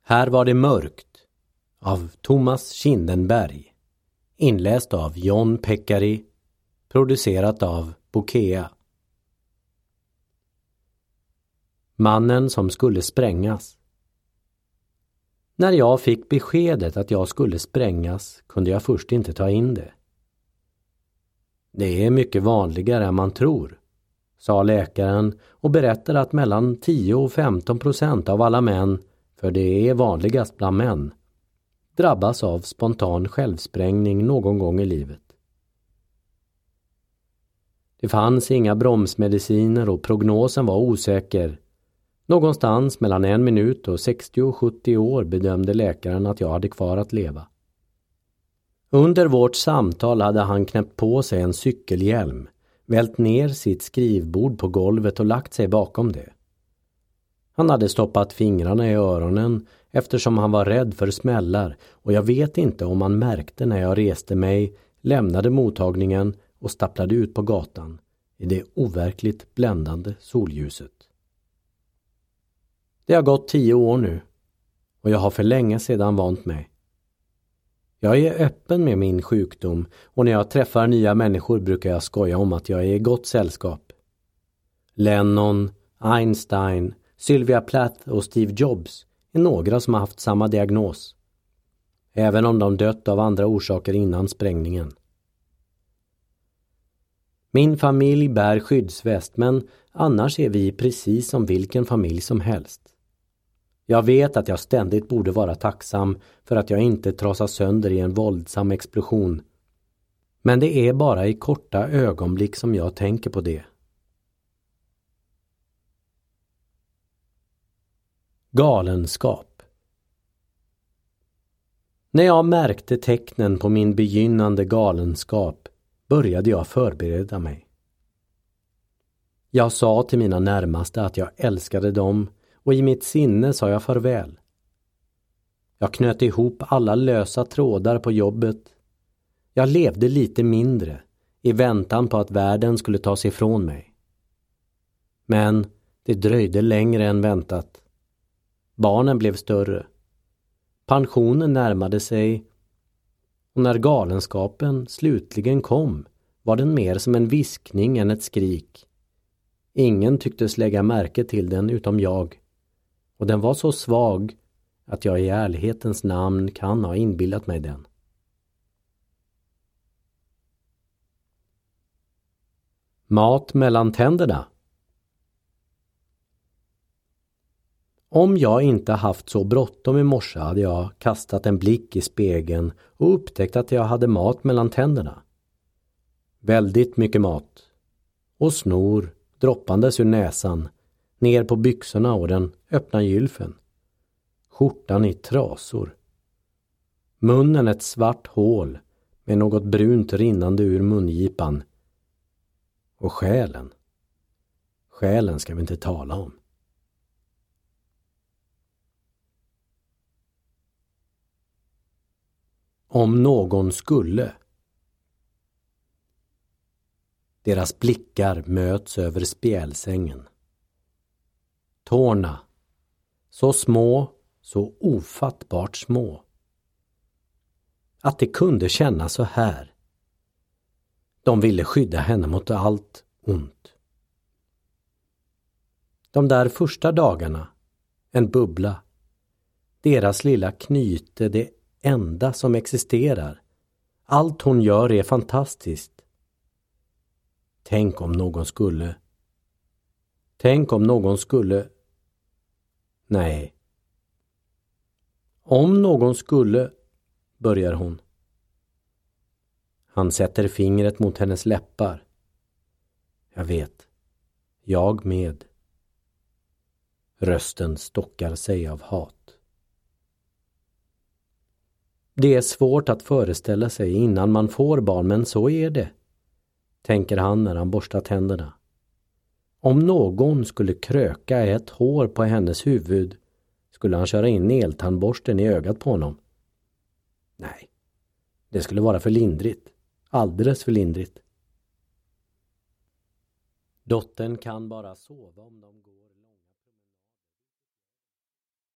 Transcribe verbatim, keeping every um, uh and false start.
Här var det mörkt av Thomas Kindenberg, inläst av John Pekkari, producerat av Bokea. Mannen som skulle sprängas. När jag fick beskedet att jag skulle sprängas kunde jag först inte ta in det. Det är mycket vanligare än man tror, sa läkaren och berättade att mellan tio och femton procent av alla män, för det är vanligast bland män, drabbas av spontan självsprängning någon gång i livet. Det fanns inga bromsmediciner och prognosen var osäker. Någonstans mellan en minut och sextio och sjuttio år bedömde läkaren att jag hade kvar att leva. Under vårt samtal hade han knäppt på sig en cykelhjälm, vält ner sitt skrivbord på golvet och lagt sig bakom det. Han hade stoppat fingrarna i öronen eftersom han var rädd för smällar, och jag vet inte om han märkte när jag reste mig, lämnade mottagningen och stapplade ut på gatan i det overkligt bländande solljuset. Det har gått tio år nu och jag har för länge sedan vant mig. Jag är öppen med min sjukdom och när jag träffar nya människor brukar jag skoja om att jag är i gott sällskap. Lennon, Einstein, Sylvia Plath och Steve Jobs är några som har haft samma diagnos, även om de dött av andra orsaker innan sprängningen. Min familj bär skyddsväst, men annars är vi precis som vilken familj som helst. Jag vet att jag ständigt borde vara tacksam för att jag inte trasar sönder i en våldsam explosion. Men det är bara i korta ögonblick som jag tänker på det. Galenskap. När jag märkte tecknen på min begynnande galenskap började jag förbereda mig. Jag sa till mina närmaste att jag älskade dem och i mitt sinne sa jag farväl. Jag knöt ihop alla lösa trådar på jobbet. Jag levde lite mindre i väntan på att världen skulle ta sig ifrån mig. Men det dröjde längre än väntat. Barnen blev större. Pensionen närmade sig. Och när galenskapen slutligen kom var den mer som en viskning än ett skrik. Ingen tycktes lägga märke till den utom jag. Och den var så svag att jag i ärlighetens namn kan ha inbillat mig den. Mat mellan tänderna. Om jag inte haft så bråttom i morse hade jag kastat en blick i spegeln och upptäckt att jag hade mat mellan tänderna. Väldigt mycket mat. Och snor droppandes ur näsan, ner på byxorna och den öppna gylfen. Skjortan i trasor. Munnen ett svart hål med något brunt rinnande ur mungipan. Och själen. Själen ska vi inte tala om. Om någon skulle. Deras blickar möts över spjälsängen. Tårna. Så små, så ofattbart små. Att det kunde kännas så här. De ville skydda henne mot allt ont. De där första dagarna, en bubbla. Deras lilla knyte, det enda som existerar. Allt hon gör är fantastiskt. Tänk om någon skulle. Tänk om någon skulle. Nej. Om någon skulle, börjar hon. Han sätter fingret mot hennes läppar. Jag vet. Jag med. Rösten stockar sig av hat. Det är svårt att föreställa sig innan man får barn, men så är det, tänker han när han borstar tänderna. Om någon skulle kröka ett hår på hennes huvud skulle han köra in eltandborsten i ögat på honom. Nej, det skulle vara för lindrigt. Alldeles för lindrigt. Dottern kan bara sova om de går.